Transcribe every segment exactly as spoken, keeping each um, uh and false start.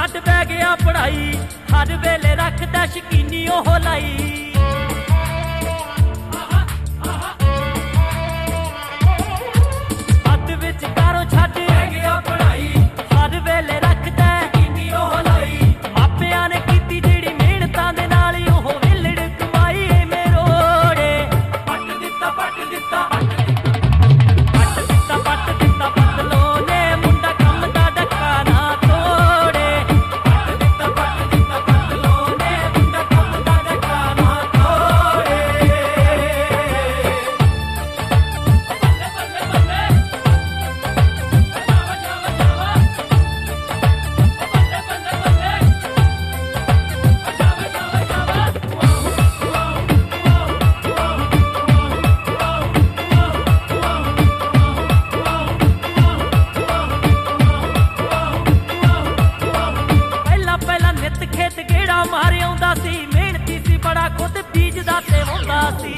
ਛੱਡ ਬਹਿ ਗਿਆ ਪੜ੍ਹਾਈ, ਹਰ ਵੇਲੇ ਰੱਖਦਾ ਸ਼ਕੀਨੀ ਉਹ ਲਾਈ। ਹੱਥ ਵਿੱਚ ਕਾਰੋਂ ਛੱਡ ਬਹਿ ਗਿਆ ਪੜ੍ਹਾਈ, ਹਰ ਵੇਲੇ ਰੱਖਦਾ ਸ਼ਕੀਨੀ ਉਹ ਲਾਈ। ਮਾਪਿਆਂ ਨੇ ਕੀਤੀ ਜਿਹੜੀ ਮਿਹਨਤਾਂ ਦੇ ਨਾਲ ਹੀ ਉਹ ਵਿਲੜ ਕਮਾਈ ਐਵੇਂ ਰੋੜੇ। ਪੱਟ ਦਿੱਤਾ ਪੱਟ ਦਿੱਤਾ ਪੱਟ ਦਿੱਤਾ ਪੱਟ ਦਿੱਤਾ ਪਤਲੋ ਨੇ ਮੁੰਡਾ ਕੰਮ ਦਾ ਡੱਕਾ ਨਾ ਤੋੜੇ। ਪੱਟ ਦਿੱਤਾ ਪੱਟ ਦਿੱਤਾ ਪਤਲੋ ਨੇ ਮੁੰਡਾ ਕੰਮ ਦਾ ਡੱਕਾ ਨਾ ਤੋੜੇ। ਬੱਲੇ ਬੱਲੇ ਬੱਲੇ ਜਾਵਾ ਜਾਵਾ ਜਾਵਾ ਬੱਲੇ ਬੱਲੇ ਬੱਲੇ ਜਾਵਾ ਜਾਵਾ ਜਾਵਾ। ਪਹਿਲਾਂ ਪਹਿਲਾਂ ਨਿੱਤ ਖੇਤ ਗੇੜਾ ਮਾਰ ਆਉਂਦਾ ਸੀ, ਮਿਹਨਤੀ ਸੀ ਬੜਾ ਖੁਦ ਬੀਜਦਾ ਤੇ ਵਾਹੁੰਦਾ ਸੀ।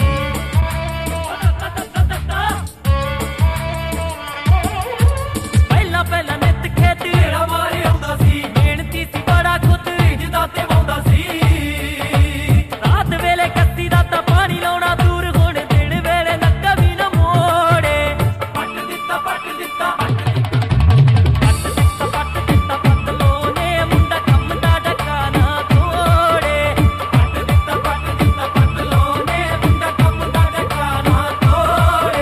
ਪਹਿਲਾਂ ਪਹਿਲਾਂ ਨਿੱਤ ਖੇਤ ਗੇੜਾ ਮਾਰ ਆਉਂਦਾ ਸੀ, ਮਿਹਨਤੀ ਸੀ ਬੜਾ ਖੁਦ ਬੀਜਦਾ ਤੇ ਵਾਹੁੰਦਾ ਸੀ। ਰਾਤ ਵੇਲੇ ਕੱਤੀ ਦਾ ਤਾਂ ਪਾਣੀ ਲਾਉਣਾ ਦੂਰ, ਹੁਣ ਦਿਨ ਵੇਲੇ ਨੱਕਾ ਵੀ ਨਾ ਮੋੜੇ। ਪੱਟ ਦਿੱਤਾ ਪੱਟ ਦਿੱਤਾ ਪੱਟ ਦਿੱਤਾ ਪੱਟ ਦਿੱਤਾ ਪਤਲੋ ਨੇ ਮੁੰਡਾ ਕੰਮ ਦਾ ਡੱਕਾ ਨਾ ਤੋੜੇ। ਪੱਟ ਦਿੱਤਾ ਪੱਟ ਦਿੱਤਾ ਪਤਲੋ ਨੇ ਮੁੰਡਾ ਕੰਮ ਦਾ ਡੱਕਾ ਨਾ ਤੋੜੇ।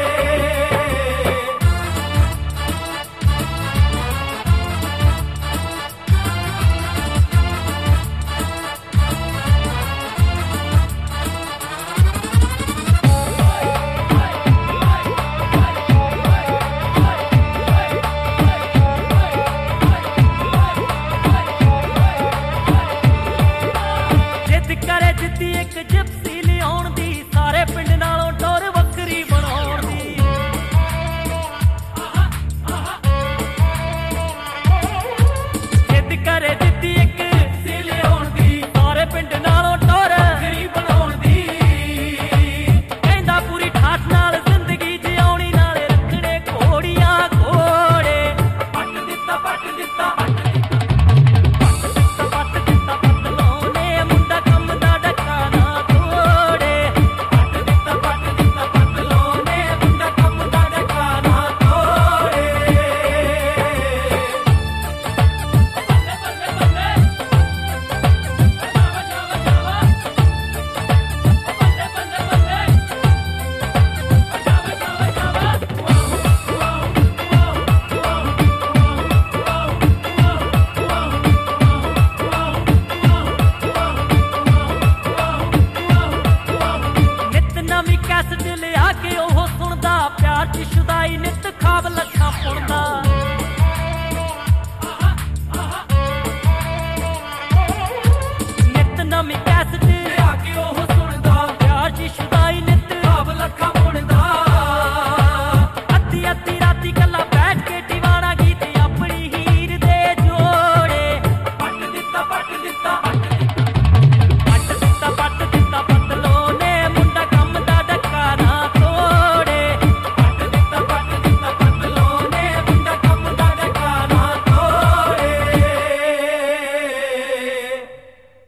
ਜਿੱਦ ਕਰੇ ਜਿੱਦੀ ਇੱਕ ਜਿਪਸੀ ਲਿਆਉਣ ਦੀ, ਸਾਰੇ ਪਿੰਡ ਨਾਲੋਂ ਟੋਰ ਵੱਖਰੀ ਬਣਾਉਣ ਦੀ। ਜਿੱਦ ਕਰੇ ਜਿੱਦੀ ਇੱਕ ਜਿਪਸੀ ਲਿਆਉਣ ਦੀ, ਸਾਰੇ ਪਿੰਡ ਨਾਲੋਂ ਟੋਰ ਵੱਖਰੀ ਬਣਾਉਣ ਦੀ। ਕਹਿੰਦਾ ਪੂਰੀ ਠਾਠ ਨਾਲ ਜ਼ਿੰਦਗੀ ਜਿਉਣੀ, ਨਾਲੇ ਰੱਖਣੇ ਘੋੜੀਆਂ ਘੋੜੇ। ਪੱਟ ਦਿੱਤਾ ਪੱਟ ਦਿੱਤਾ ਪੱਟ ਦਿੱਤਾ ਪੱਟ ਦਿੱਤਾ ਪਤਲੋ ਨੇ ਮੁੰਡਾ ਕੰਮ ਦਾ ਡੱਕਾ ਨਾ ਤੋੜੇ। ਪੱਟ ਦਿੱਤਾ ਪੱਟ ਦਿੱਤਾ ਪਤਲੋ ਨੇ ਮੁੰਡਾ ਕੰਮ ਦਾ ਡੱਕਾ ਨਾ ਤੋੜੇ। ਬੱਲੇ ਬੱਲੇ ਬੱਲੇ ਜਾਵਾ ਜਾਵਾ ਜਾਵਾ ਬੱਲੇ ਬੱਲੇ ਬੱਲੇ ਜਾਵਾ ਜਾਵਾ ਜਾਵਾ। ਨਿੱਤ ਨਵੀਂ ਕੈਸਟ ਲਿਆ ਕੇ ਉਹ ਸੁਣਦਾ, ਪਿਆਰ ਚ ਸ਼ੁਦਾਈ ਨਿੱਤ ਖਾਬ ਲੱਖਾਂ